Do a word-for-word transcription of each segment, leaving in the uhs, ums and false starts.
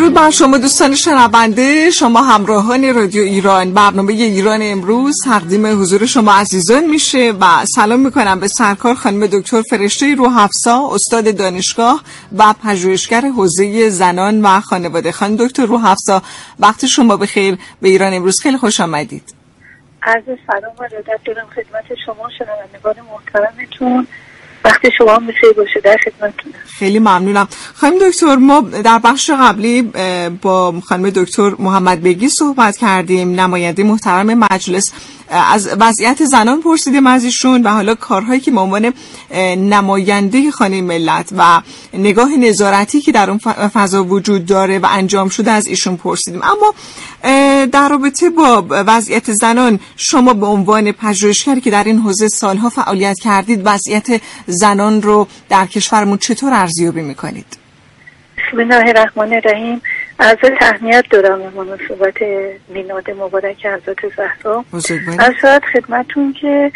درود بر شما دوستان شنونده، شما همراهان رادیو ایران. برنامه ایران امروز تقدیم حضور شما عزیزان میشه و سلام میکنم به سرکار خانم دکتر فرشته روحافزا، استاد دانشگاه و پژوهشگر حوزه زنان و خانواده. خانم دکتر روحافزا، وقت شما بخیر. به ایران امروز خیلی خوش آمدید. عرض سلام و ارادت دارم خدمت شما شنوندگان محترمتون. وقتی شما هم بخیر باشه، در خدمتتونم. خیلی ممنونم. خانم دکتر، ما در بخش قبلی با خانم دکتر محمد بیگی صحبت کردیم، نماینده محترم مجلس. از وضعیت زنان پرسیدیم از ایشون و حالا کارهایی که به عنوان نماینده خانه ملت و نگاه نظارتی که در اون فضا وجود داره و انجام شده از ایشون پرسیدیم. اما در رابطه با وضعیت زنان، شما به عنوان پژوهشگری که در این حوزه سالها فعالیت کردید، وضعیت زنان رو در کشورمون چطور ارزیابی میکنید؟ بسم الله الرحمن الرحیم. عرض تهنیت دارم به مناسبت میلاد مبارک حضرت زهرا. از شاید خدمتون که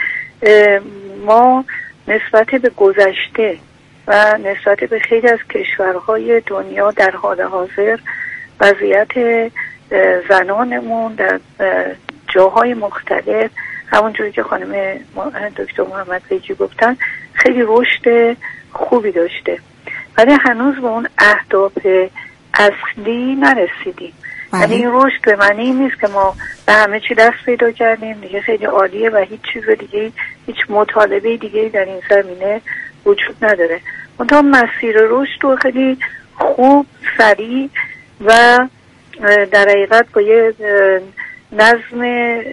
ما نسبت به گذشته و نسبت به خیلی از کشورهای دنیا در حال حاضر وضعیت زنانمون در جاهای مختلف، همونجوری که خانم دکتر محمد بیگی گفتن، خیلی رشد خوبی داشته، ولی هنوز به اون اهداف اصلی نرسیدیم. یعنی این رشد به معنی این نیست که ما به همه چی دست پیدا کردیم دیگه خیلی عالیه و هیچ چیز دیگه، هیچ مطالبه دیگه در این زمینه وجود نداره. منتها مسیر رشد رو خیلی خوب، سریع و در حقیقت با یه نظم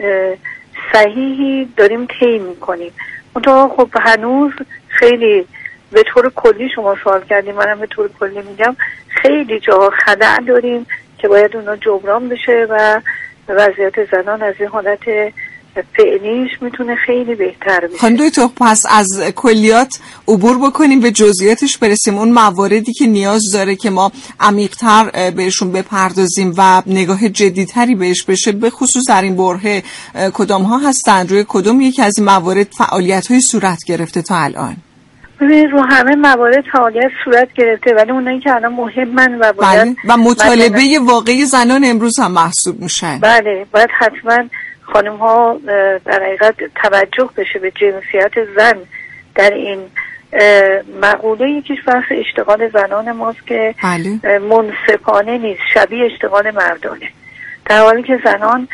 صحیحی داریم طی می‌کنیم. منتها خب هنوز خیلی به طور کلی شما سوال کردیم، منم به طور کلی میگم خیلی جاها خدع داریم که باید اونا جبران بشه و وضعیت زنان از این حالت فعلیش میتونه خیلی بهتر بشه. خانم دکتر، پس از کلیات عبور بکنیم به جزئیاتش برسیم، اون مواردی که نیاز داره که ما عمیق‌تر بهشون بپردازیم و نگاه جدی‌تری بهش بشه، به خصوص در این برهه کدام ها هستن؟ روی کدوم یکی از این موارد فعالیت‌های صورت گرفته تا الان؟ ببینید رو همه موارد فعالیت صورت گرفته، ولی اونایی که الان مهمن و باید بله. و مطالبه واقعی زنان امروز هم محسوب میشن. بله، باید حتما خانم ها در حقیقت توجه بشه به جنسیت زن در این مقوله. یکیش بحث اشتغال زنان ماست که بله. منصفانه نیست، شبیه اشتغال مردانه، در حالی که زنان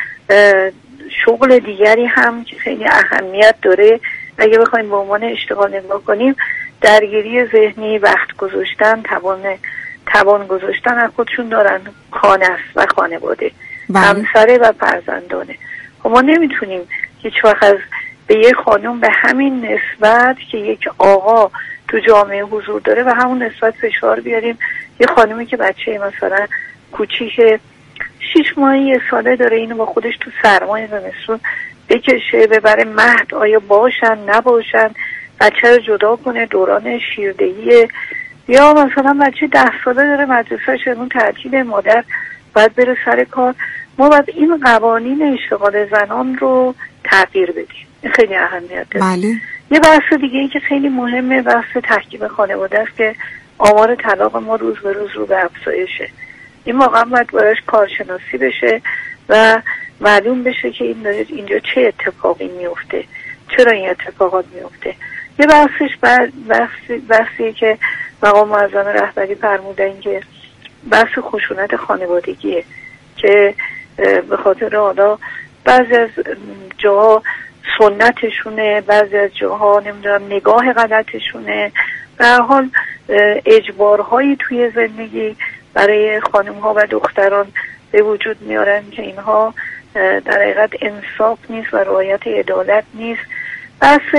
شغل دیگری هم که خیلی اهمیت داره. اگه بخوایم به عنوان اشتغال نگاه کنیم، درگیری ذهنی، وقت گذاشتن، توان توان گذاشتن از خودشون دارن، خانه است و خانواده، همسره و فرزندانه. خب ما نمیتونیم هیچ وقت از به یک خانم به همین نسبت که یک آقا تو جامعه حضور داره و همون نسبت فشار بیاریم. یه خانمی که بچه مثلا کوچیک شیش ماهی ساله داره، اینو با خودش تو سرمای زمستون بکشه ببره مهد، آیا باشن نباشن، بچه رو جدا کنه، دوران شیردهی، یا مثلا بچه ده ساله داره مدرسه شدون تعطیل، مادر باید بره سر کار. ما باید این قوانین اشتغال زنان رو تغییر بدیم، خیلی اهمیت داره. بله. یه بحث دیگه ای که خیلی مهمه بحث تحکیم خانواده است که آمار طلاق ما روز به روز رو به افزایشه. این واقعا باید باید کارشناسی بشه و معلوم بشه که این اینجا چه اتفاقی میفته، چرا این اتفاقات میفته. یه بحثش بحثی, بحثی که مقام معظم رهبری فرمودن که بحث خشونت خانوادگیه که به خاطر حالا بعضی از جاها سنتشونه، بعضی از جاها نمیدونم نگاه غلطشونه، به هر حال اجبارهایی توی زندگی برای خانم ها و دختران به وجود میارن که اینها در حقیقت انصاف نیست و رعایت عدالت نیست. بحث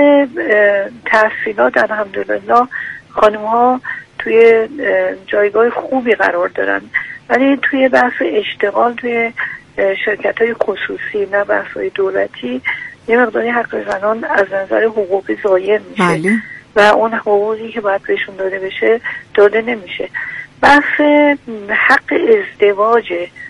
تحصیلات الحمدلله خانم ها توی جایگاه خوبی قرار دارن، ولی توی بحث اشتغال توی شرکت های خصوصی نه بحث های دولتی یه مقداری حق زنان از نظر حقوقی ضایع میشه. بله. و اون حقوقی که باید بهشون داده بشه داده نمیشه. بحث حق ازدواج،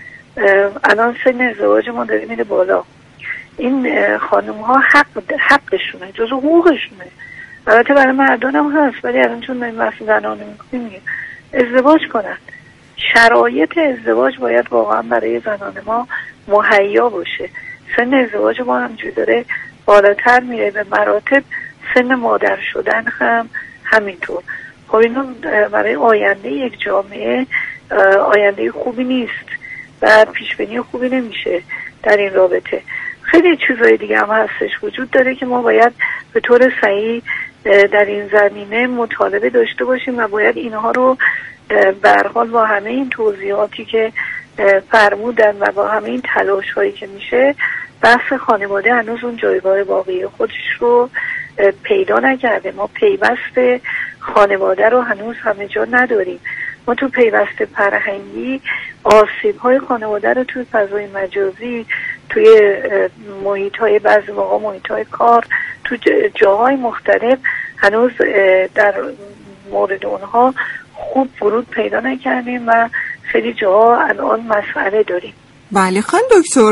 الان سن ازدواج ما داره میره بالا. این خانم ها حق حقشونه، جز حقوقشونه. البته برای مردان هم هست، ولی الان چون این بحث زنانه میکنیم ازدواج کنن. شرایط ازدواج باید واقعا برای زنان ما مهیا باشه. سن ازدواج ما همجوری داره بالاتر میره، به مراتب سن مادر شدن هم همینطور. خب اینو برای آینده یک جامعه آینده خوبی نیست و پیشبینی خوبی نمیشه در این رابطه. خیلی چیزای دیگه هم هستش وجود داره که ما باید به طور صحیح در این زمینه مطالبه داشته باشیم و باید اینها رو به هر حال با همه این توضیحاتی که فرمودن و با همه این تلاش هایی که میشه، بحث خانواده هنوز اون جایگاه واقعی خودش رو پیدا نکرده. ما پیوست خانواده رو هنوز همه جا نداریم. ما تو پیوست فرهنگی آسیب های خانواده رو توی فضای مجازی، توی محیط های بعضی موقع محیط های کار، تو جاهای مختلف هنوز در مورد اونها خوب ورود پیدا نکردیم و خیلی جاها الان مسئله داریم. بله خانم دکتر،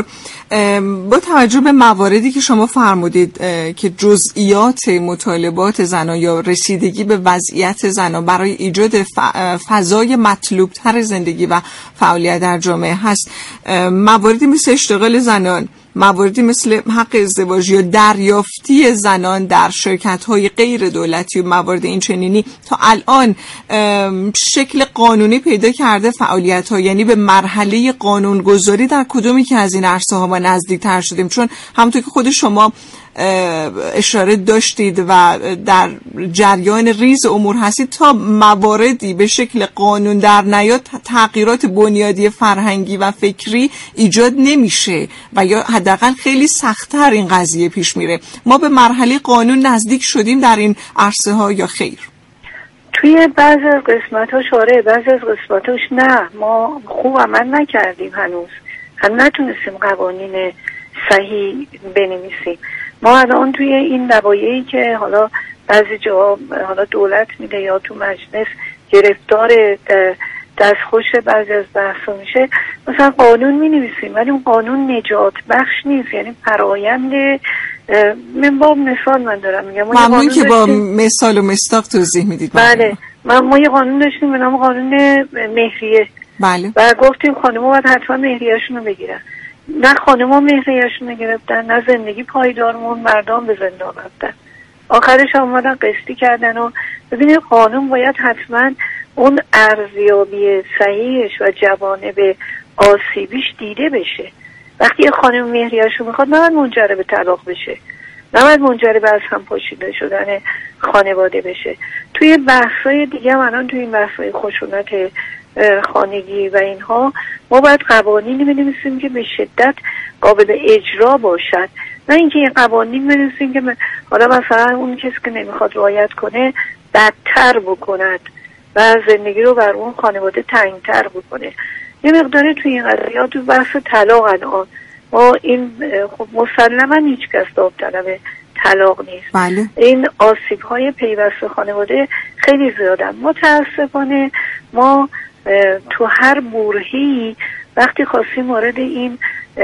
با توجه به مواردی که شما فرمودید که جزئیات مطالبات زنان یا رسیدگی به وضعیت زنان برای ایجاد فضای مطلوب تر زندگی و فعالیت در جامعه هست، مواردی مثل اشتغال زنان، مواردی مثل حق ازدواج یا دریافتی زنان در شرکت‌های غیر دولتی و موارد این چنینی تا الان شکل قانونی پیدا کرده فعالیت‌ها، یعنی به مرحله قانونگذاری در کدومی که از این عرصه‌ها ما نزدیک‌تر شدیم؟ چون همونطور که خود شما اشاره داشتید و در جریان ریز امور هستید، تا مواردی به شکل قانون در نیاد تغییرات بنیادی فرهنگی و فکری ایجاد نمیشه و یا حداقل خیلی سخت‌تر این قضیه پیش میره. ما به مرحله قانون نزدیک شدیم در این عرصه ها یا خیر؟ توی بعضی از قسمت‌هاش آره، بعضی از قسمت‌هاش نه. ما خوب عمل نکردیم، هنوز هم نتونستیم قوانین صحیح بنویسیم. ما الان توی این دبایعی که حالا بعضی جا حالا دولت میده یا تو مجلس گرفتار دستخوش بعضی از بحثا میشه، مثلا قانون مینویسیم ولی اون قانون نجات بخش نیست، یعنی فرایند. من با مثال من دارم میگم، ممنون که با مثال و مصداق توضیح میدید. بله، ما ما یه قانون داشتیم به نام قانون مهریه. بله. و گفتیم خانم‌ها باید حتما مهریه‌شون رو بگیرن. نه خانم‌ها مهریه‌شون رو گرفتن، نه زندگی پایدار موند، مردان به زندان رفتن. آخرش اومدن قسطی کردن. و ببینید قانون باید حتما اون ارزیابی صحیحش و جوانب آسیبیش دیده بشه. وقتی یه خانم مهریه‌شو میخواد نباید منجر به طلاق بشه، نباید منجر به از هم پاشیده شدن خانواده بشه. توی بحث‌های دیگه الان توی این بحث‌های خشونت خانگی و اینها ما باید قوانینی بنویسیم که به شدت قابل اجرا باشد، نه اینکه یه قوانین بنویسیم که حالا مثلا اون کسی که نمیخواد رعایت کنه بدتر بکند و زندگی رو بر اون خانواده تنگتر بکنه. یه مقداری توی این قضیه تو بحث طلاق الان ما این خب مسلما هیچ کس داوطلب طلاق نیست. بله. این آسیب های پیوست خانواده خیلی زیادن. متاسفانه ما تو هر برهه‌ای وقتی خواستیم وارد این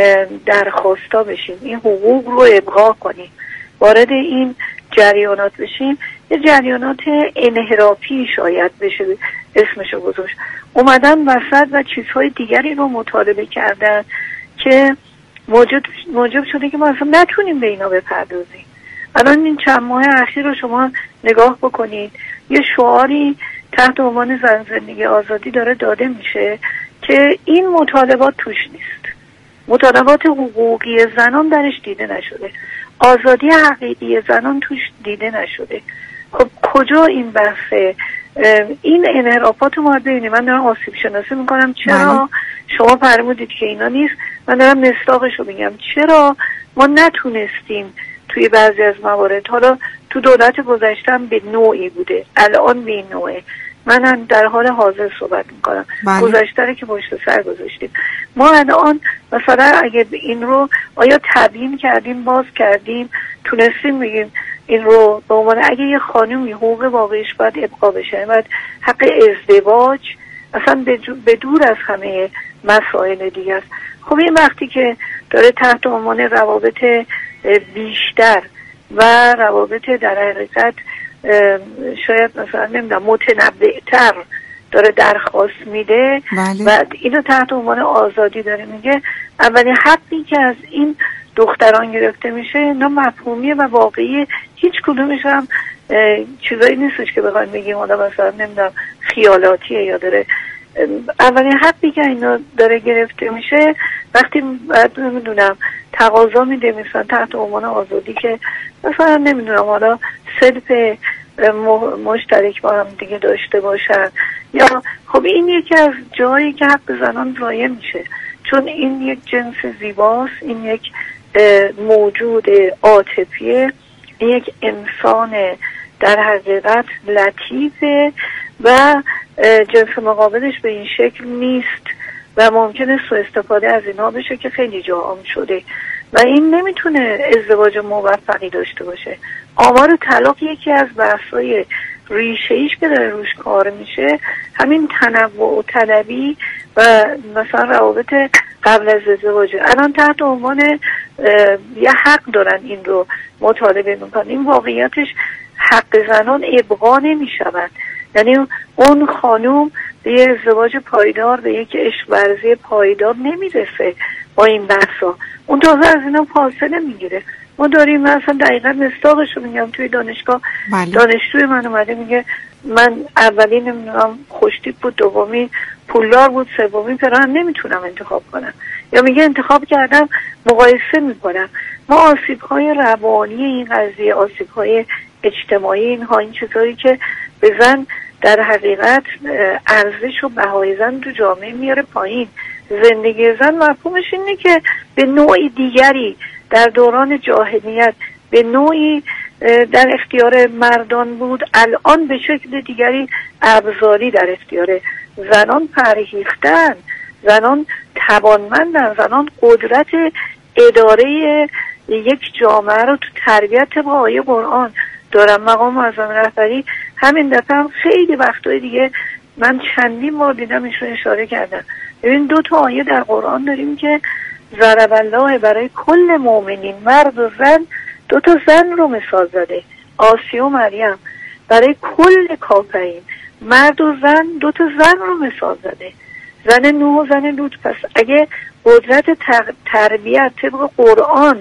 درخواستا بشیم، این حقوق رو ابقا کنیم، وارد این جریانات بشیم، یه جریانات انحرافی شاید بشه اسمشو گذاشت، اومدن وسط و چیزهای دیگری رو مطالبه کردن که موجب, موجب شده که ما اصلا نتونیم به اینا بپردازیم. الان این چند ماه اخیر رو شما نگاه بکنید، یه شعاری تحت عنوان زن زندگی آزادی داره داده میشه که این مطالبات توش نیست، مطالبات حقوقی زنان درش دیده نشده، آزادی حقیقی زنان توش دیده نشده. خب کجا این بحثه؟ این انحرافات رو ما ببینیم. من دارم آسیب شناسی میکنم، چرا شما فرمودید که اینا نیست، من دارم مصداقش رو میگم. چرا ما نتونستیم توی بعضی از موارد، حالا تو دولت گذشته هم به نوعی بوده، الان به این نوعه، من در حال حاضر صحبت میکنم، گذشته رو که پشت سر گذاشتیم. ما الان مثلا اگه این رو آیا تبیین کردیم، باز کردیم، تونستیم بگیم این رو به عنوان اگه یه خانومی حقوق واقعیش باید ابقا بشه، باید حق ازدواج اصلا به دور از همه مسائل دیگه است. خب این وقتی که داره تحت عنوان روابط بیشتر و روابط در حقیقت شاید مثلا نمیدونم متنوع‌تر داره درخواست میده بله. و اینو تحت عنوان آزادی داره میگه، اولین حقی که از این دختران گرفته میشه اینا مفهومیه و واقعی، هیچ کدومش هم چیزایی نیستش که بخوایم بگیم حالا مثلا نمیدونم خیالاتیه یا داره. اولین حقی که اینا داره گرفته میشه وقتی بعد نمیدونم تقاضا میده مثلا تحت عنوان آزادی که مثلا نمیدونم حالا صدف مشترک با هم دیگه داشته باشن، یا خب این یکی از جایی که حق زنان ضایع میشه، چون این یک جنس زیباست، این یک موجود عاطفیه، این یک انسان در حقیقت لطیفه و جنس مقابلش به این شکل نیست و ممکنه سوء استفاده از اینها بشه که خیلی جا عام شده و این نمیتونه ازدواج موفقی داشته باشه. آمار طلاق یکی از بحث‌های ریشه‌ایش که داره روش کار میشه همین تنوع و طلبی و مثلا روابط قبل از ازدواج. الان تحت عنوان یه حق دارن این رو مطالبه میکنن، این واقعیتش حق زنان ابقا نمیشود، یعنی اون خانوم به یه ازدواج پایدار، به یک عشق ورزی پایدار نمیرسه با این بحثا، اون تازه از اینا فاصله میگیره. ما داریم مثلا دقیقا مصداقش رو میگم توی دانشگاه بله. دانشجوی من اومده میگه من اولی نمیدونم خوشتیپ بود، دومی پولدار بود، سومی فلان، نمیتونم انتخاب کنم، یا میگه انتخاب کردم مقایسه میکنم. ما آسیب‌های روانی این قضیه، آسیب‌های اجتماعی اینها، این چیزایی که به زن در حقیقت ارزش و بهای زن تو جامعه میاره پایین. زندگی زن مفهومش اینه که به نوعی دیگری در دوران جاهلیت به نوعی در اختیار مردان بود، الان به شکل دیگری ابزاری در اختیار زنان فرهیختن، زنان توانمندن، زنان قدرت اداره یک جامعه رو تو تربیت با آیه قرآن دارن. مقام معظم رهبری همین دفعه هم خیلی وقتای دیگه من چندین بار دیدم ایشون اشاره کردن. ببین دو تا آیه در قرآن داریم که ضرب الله برای کل مؤمنین، مرد و زن، دو تا زن رو مثال زده، آسیه و مریم، برای کل کافرین، مرد و زن، دو تا زن رو مثال زده، زن نوح و زن لوط. پس اگه قدرت تربیت طبق قرآن،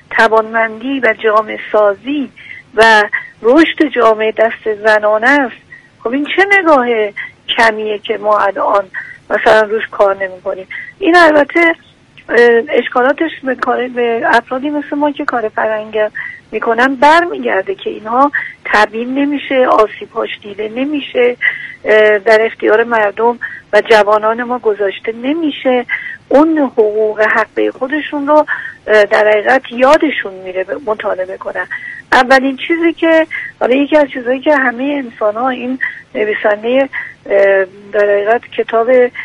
توانمندی و جامعه سازی و رشد جامعه دست زنانه است، خب این چه نگاه کمیه که ما الان مثلا روش کار نمی کنیم. این البته اشکالاتش به کار به افرادی مثل ما که کار فرهنگ میکنن برمیگرده که اینها تبیین نمیشه، آسیب‌هاش دیده نمیشه، در اختیار مردم و جوانان ما گذاشته نمیشه، اون حقوق حقه خودشون رو در حقیقت یادشون میره مطالبه کنن. اولین چیزی که حالا یکی از چیزایی که همه انسان ها، این نویسنده در حقیقت کتاب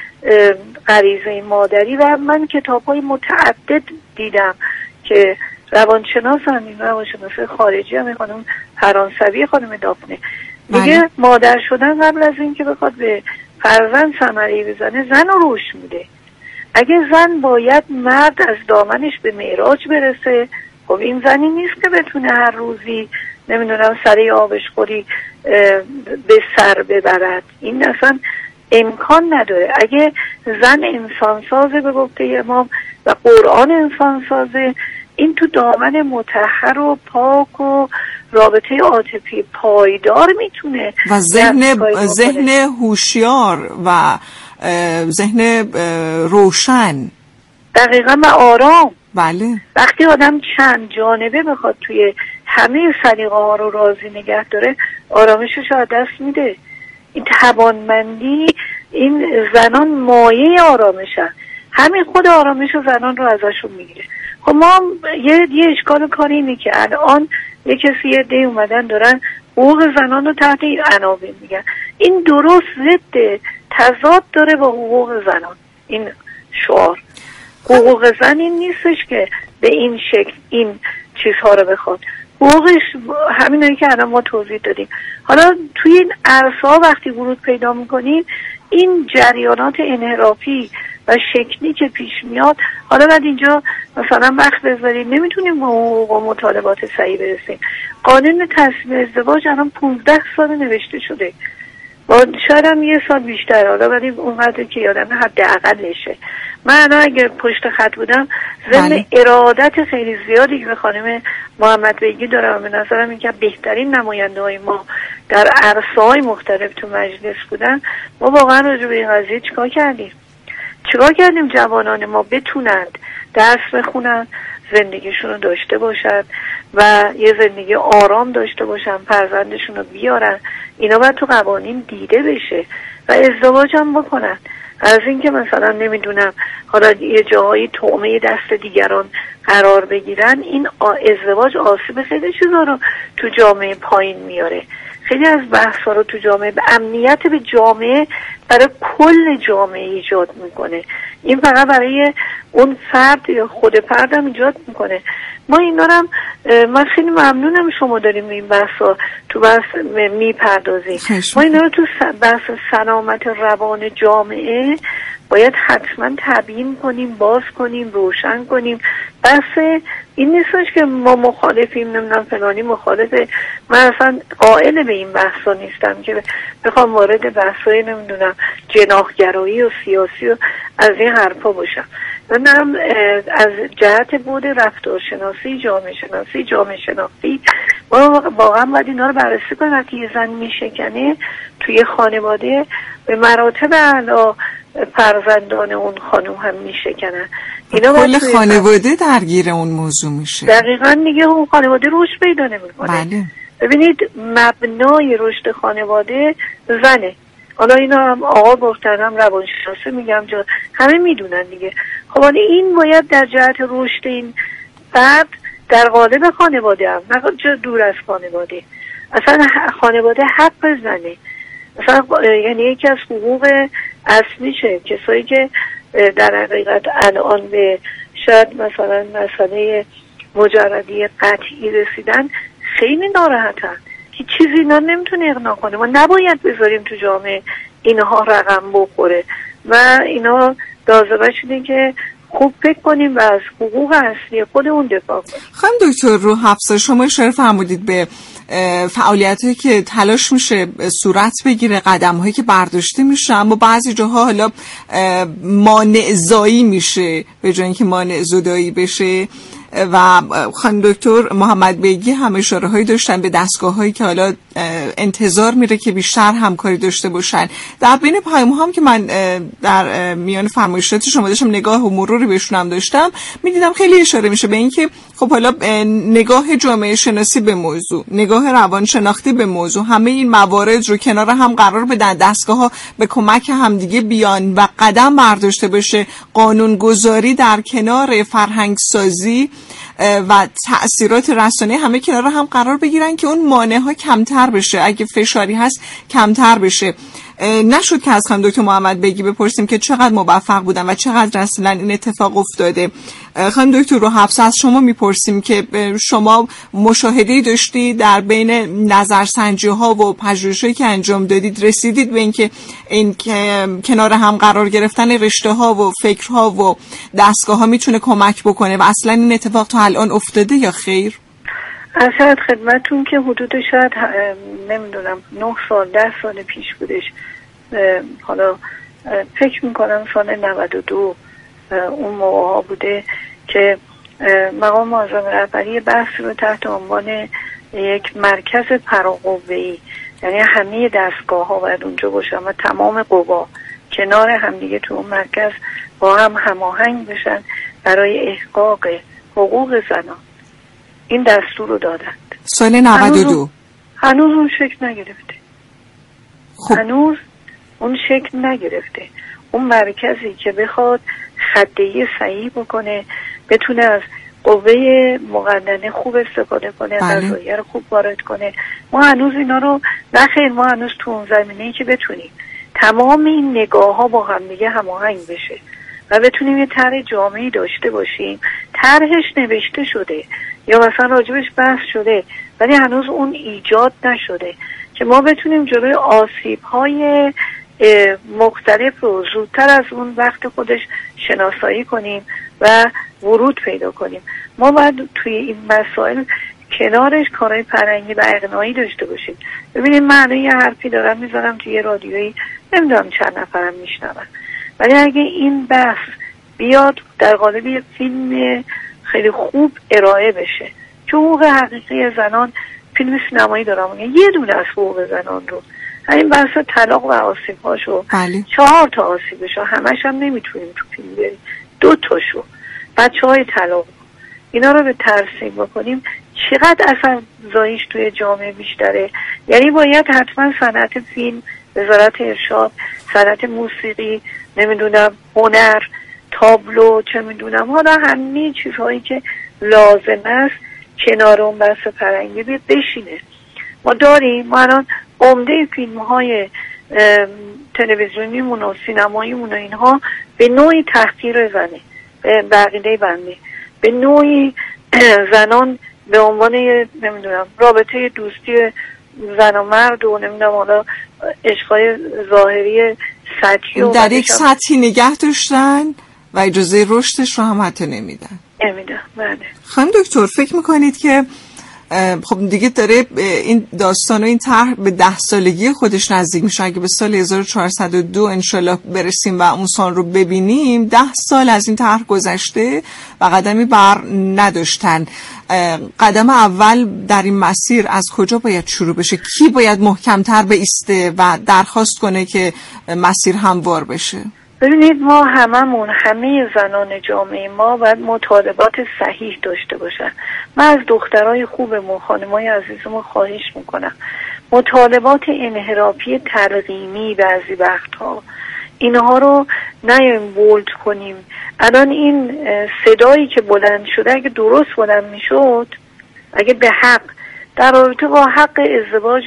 غریزه مادری و من کتاب های متعدد دیدم که روانشناسن، این روانشناس خارجی هم خانم فرانسوی خانم دافنه میگه مادر شدن قبل از این که بخواد به فرزند ثمری بزنه زن رو روش میده. اگه زن باید مرد از دامنش به معراج برسه، خب این زنی نیست که بتونه هر روزی نمیدونم سری آبش خوری به سر ببرد، این اصلا امکان نداره. اگه زن انسان سازه به گفته امام و قرآن انسان سازه، این تو دامن مطهر و پاک و رابطه عاطفی پایدار میتونه و ذهن ذهن هوشیار و ذهن روشن دقیقا و آرام. بله. وقتی آدم چند جانبه بخواد توی همه سلیقه ها رو راضی نگه داره، آرامشش از دست میده. این توانمندی، این زنان مایه آرامشن، همین خود آرامش زنان رو ازشون میگیره. خب ما یه یه اشکال کاری اینه که الان یه کسی یه دی اومدن دارن حقوق زنان رو تحت این عناوین میگن. این درست ضد تضاد داره با حقوق زنان. این شعار حقوق زن این نیستش که به این شکل این چیزها رو بخواد. حقوقش همینایی که الان ما توضیح دادیم. حالا توی این عرصه‌ها وقتی ورود پیدا میکنیم، این جریانات انحرافی و شکلی که پیش میاد، حالا بعد اینجا مثلا وقت بذاریم نمیتونیم با حقوق و مطالبات صحیح برسیم. قانون تصمیم ازدواج الان پونزده سال نوشته شده، با شاید هم یه سال بیشتر، حالا ولی اونقدر که یادم حداقلشه. من الان اگه پشت خط بودم ضمن ارادت خیلی زیادی که به خانم محمد بیگی دارم، به نظرم این که بهترین نماینده های ما در عرصه‌های مختلف تو مجلس بودن، ما واقعا راجع به این قضیه چیکار کردیم؟ چیکار کردیم جوانان ما بتونند درس بخونن، زندگیشون رو داشته باشن و یه زندگی آرام داشته باشن، فرزندشون رو بیارن. اینا باید تو قوانین دیده بشه و ازدواج هم بکنن. از اینکه مثلا نمیدونم حالا یه جاهایی طعمه دست دیگران قرار بگیرن، این ازدواج آسیب خیلی چیزا رو تو جامعه پایین میاره. خیلی از بحثا رو تو جامعه به امنیت به جامعه برای کل جامعه ایجاد میکنه. این فقط برای اون فرد یا خود فرد هم ایجاد میکنه. ما اینا هم من خیلی ممنونم شما داریم این بحثا تو بحث میپردازیم. ما اینا رو تو بحث سلامت روان جامعه باید حتما تبیین کنیم، باز کنیم، روشن کنیم. بحث این نیستش که ما مخالفیم، نمیدونم فلانی مخالفه. من اصلا قائل به این بحثا نیستم که بخوام وارد بحثای نمیدونم جناحگرایی و سیاسی و از این حرفا باشم. من دارم از جهت بود رفتارشناسی، جامعه شناسی، جامعه شناختی ما واقعا باید اینا رو بررسی کنیم. وقتی یه زن میشکنه توی خانواده به مراتب اعلی فرزندان اون خانم هم میشکنن. اینا کل خانواده درگیر اون موضوع میشه. دقیقاً دیگه اون خانواده رشد پیدا نمیکنه. بله. ببینید مبنای رشد خانواده زنه. حالا اینا هم آقا گفتن، هم روانشناسی میگم، جا همه میدونن دیگه. خب حالا این باید در جهت رشد این فرد در قالب خانواده هم، نه جا دور از خانواده. اصلا خانواده حق زنه. اصلا یعنی یکی از حقوق اصلیشه. کسایی که در حقیقت الان به شاید مثلا مسئله مجردی قطعی رسیدن خیلی ناراحتن که چیزی اینا نمیتونه اقناع کنه. ما نباید بذاریم تو جامعه اینها رقم بخوره و اینا لازمه شده که خوب فکر کنیم و از حقوق اصلی خودمون دفاع کنیم. خانم دکتر روحفظا، شما اشاره فرمودید به فعالیتایی که تلاش میشه صورت بگیره، قدم‌هایی که برداشته میشه، اما بعضی جاها حالا مانع زایی میشه به جای اینکه مانع زدایی بشه. و خانم دکتر محمد بیگی هم اشاره هایی داشتن به دستگاه هایی که حالا انتظار میره که بیشتر همکاری داشته باشن. در بین پیام هم که من در میان فرمایشات شما داشتم نگاه و مروری بهشون هم داشتم، میدیدم خیلی اشاره میشه به این که خب حالا نگاه جامعه شناسی به موضوع، نگاه روان شناختی به موضوع، همه این موارد رو کنار هم قرار بدن، دستگاه ها به کمک همدیگه بیان و قدم برداشته بشه، قانون گذاری در کنار فرهنگ سازی و تأثیرات رسانه همه کنار هم قرار بگیرن که اون مانع ها کمتر بشه، اگه فشاری هست کمتر بشه. نشد که از خانم دکتر محمد بیگی بپرسیم که چقدر موفق بودن و چقدر اصلا این اتفاق افتاده. خانم دکتر روحفظا، از شما میپرسیم که شما مشاهده‌ای داشتی در بین نظرسنجی ها و پژوهش‌هایی که انجام دادید، رسیدید به اینکه این کنار هم قرار گرفتن رشته ها و فکرها و دستگاه ها میتونه کمک بکنه و اصلا این اتفاق تا الان افتاده یا خیر؟ اصلا خدمتون که حدود شاید نمیدونم نه سال ده سال پیش بودش، حالا فکر میکنم سال نود و دو اون موقع ها بوده که مقام معظم رهبری بحث رو تحت عنوان یک مرکز پراقوه‌ای، یعنی همه دستگاه ها باید اونجا باشن و تمام قوا کنار همدیگه تو اون مرکز با هم هماهنگ بشن برای احقاق حقوق زنان، این دستور رو دادند. سال نود و دو هنوز اون شکل نگرفته. خب. هنوز اون شکل نگرفته. اون مرکزی که بخواد خطه‌ای صحیح بکنه، بتونه از قوه مقننه خوب استفاده کنه، قضاییه رو خوب وارد کنه، ما هنوز اینا رو نخیر، ما هنوز تو اون زمینه‌ای که بتونیم تمام این نگاه ها با هم دیگه هماهنگ بشه و بتونیم یه طرح جامعی داشته باشیم. طرحش نوشته شده یا مثلا راجبش بحث شده ولی هنوز اون ایجاد نشده که ما بتونیم جلوی آسیب‌های مختلف رو زودتر از اون وقت خودش شناسایی کنیم و ورود پیدا کنیم. ما باید توی این مسائل کنارش کارهای فرهنگی و اقناعی داشته باشیم ببینید من یه حرفی دارم میذارم توی رادیویی، نمیدونم چند نفرم میشنون، ولی اگه این بحث بیاد در قالب یه فیلم خیلی خوب ارائه بشه، چون حقوق حقیقی زنان فیلم سینمایی دارم یه دونه از حقوق زنان رو، این بحث طلاق و آسیب‌هاشو چهار تا آسیبشو همش هم نمیتونیم تو فیلم بریم، دو تاشو بچه‌های طلاق اینا رو به ترسیم بکنیم چقدر اثر زایش توی جامعه بیشتره. یعنی باید حتما صنعت فیلم، وزارت ارشاد، صنعت موسیقی، نمیدونم هنر، تابلو، چه میدونم حالا همه چیزهایی که لازم است کنار اون بحث فرهنگی بشینه. ما داریم، ما الان عمده فیلم های تلویزیونیمون و سینماییمون و اینها به نوعی تحقیر زنه، به عقیده بنده، به نوعی زنان به عنوان نمیدونم رابطه دوستی زن و مرد و نمیدونم حالا عشقای ظاهری سطحی و در یک سطحی نگه داشتن و اجازه رشدش رو هم حتی نمیدن نمیدن. بله خانم دکتر، فکر میکنید که خب دیگه داره این داستان و این طرح به ده سالگی خودش نزدیک میشه، اگه به سال هزار و چهارصد و دو انشالله برسیم و اون سال رو ببینیم، ده سال از این طرح گذشته و قدمی بر نداشتن. قدم اول در این مسیر از کجا باید شروع بشه؟ کی باید محکمتر بایسته و درخواست کنه که مسیر هموار بشه؟ ببینید ما هممون، همه زنان جامعه ما باید مطالبات صحیح داشته باشن. من از دخترای خوبمون، خانمای عزیزمون خواهش میکنم مطالبات انحرافی ترغیمی بعضی وقتها اینها رو نیایم بولد کنیم. الان این صدایی که بلند شده اگه درست بلند میشد، اگه به حق در رابطه با حق ازدواج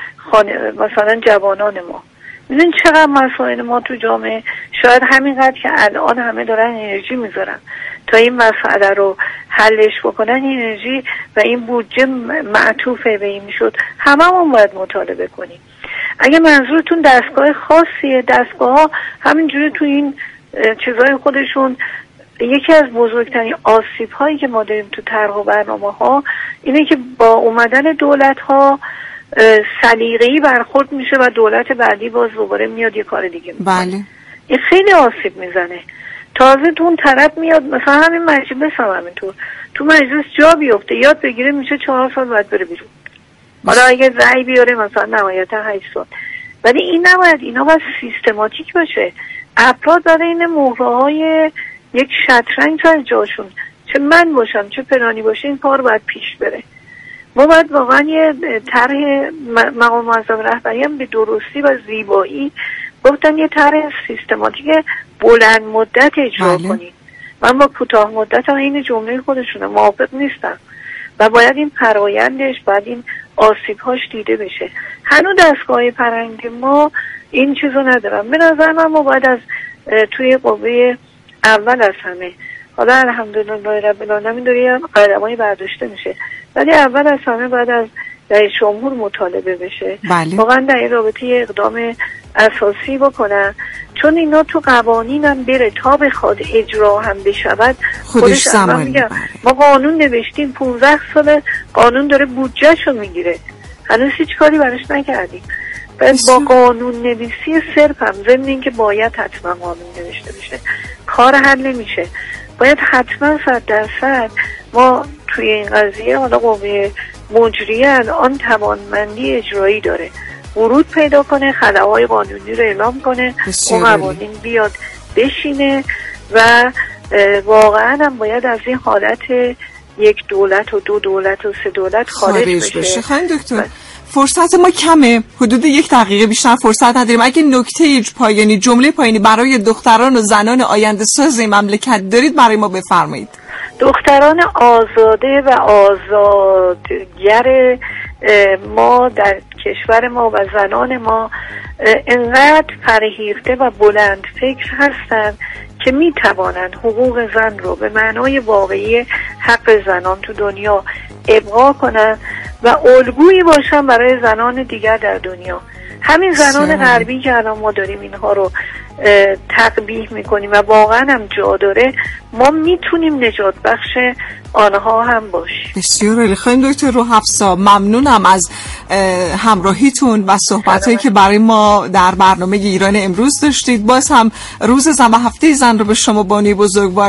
خانه مثلا جوانان ما، میدونین چقدر مسائل ما تو جامعه شاید همینقدر که الان همه دارن انرژی میذارن تا این مسئله رو حلش بکنن، این انرژی و این بودجه معطوفه به این میشد هممون باید مطالبه کنیم. اگه منظورتون دستگاه خاصیه، دستگاه ها همینجوری تو این چیزای خودشون، یکی از بزرگترین آسیب هایی که ما داریم تو طرح و برنامه ها اینه که با اومدن دولت ها سلیقه‌ای برخورد میشه و دولت بعدی باز دوباره میاد یه کار دیگه میکنه. بله. این خیلی آسیب میزنه. تازه تو اون طرف میاد مثلا همین مجلس هم همینطور، تو مجلس جا بیفته یاد بگیره میشه چهار سال باید بره بیرون. حالا اگه رأی بیاره مثلا نهایتا هشت سال، ولی این نباید، اینا باید سیستماتیک باشه. افراد برای این مهره‌های یک شطرنج سر جاشون، چه من باشم چه پلانی باشه، این کار باید پیش بره. ما باید واقعا یه طرح مقام معظم رهبری هم به درستی و زیبایی گفتن یه طرح سیستماتیک بلند مدت اجرا بله. کنید. من با کوتاه مدت هم این جمله خودشونه موافق نیستم و باید این فرایندش، باید این آسیب‌هاش دیده بشه. هنوز دستگاه فرهنگ ما این چیزو ندارم. به نظر من ما باید از توی قوه اول از همه، حالا الحمدلله رب العالمین داره قدمایی برداشته میشه، ولی اول از همه باید از رئیس جمهور مطالبه بشه. بله. واقعا در این رابطه اقدام اساسی بکنن، چون اینا تو قوانین هم بره تا بخواد اجرا هم بشود خودش زمان میگم. ما قانون نوشتیم پونزده سال قانون داره بودجهشو میگیره، هنوز هیچ کاری براش نکردیم. باید با قانون نویسی صرف هم ضمن این که باید حتما قانون نوشته بشه کار حل نمیشه. باید حتما صد درصد ما توی این قضیه، حالا قوه مجریه الان توانمندی اجرایی داره، ورود پیدا کنه، خلاهای قانونی رو اعلام کنه، اون قوانین بیاد بشینه و واقعا هم باید از این حالت یک دولت و دو دولت و سه دولت خارج بشه. بشه. خانم دکتر فرصت ما کمه، حدود یک دقیقه بیشتر فرصت نداریم. اگه نکته پایانی، جمله پایانی برای دختران و زنان آینده ساز این مملکت دارید برای ما بفرمایید. دختران آزاده و آزادگر ما در کشور ما و زنان ما انقدر فرهیخته و بلند فکر هستند که می توانند حقوق زن رو به معنای واقعی حق زنان تو دنیا ابقا کنند و الگویی باشن برای زنان دیگر در دنیا. همین زنان غربی که الان ما داریم اینها رو تقبیح میکنیم و واقعا هم جا داره، ما میتونیم نجات بخش آنها هم باشیم. بسیار عالی. خانم دکتر روحفصا، ممنونم از همراهیتون و صحبتایی که برای ما در برنامه ایران امروز داشتید. باز هم روز زن و هفته زن رو به شما بانی بزرگوار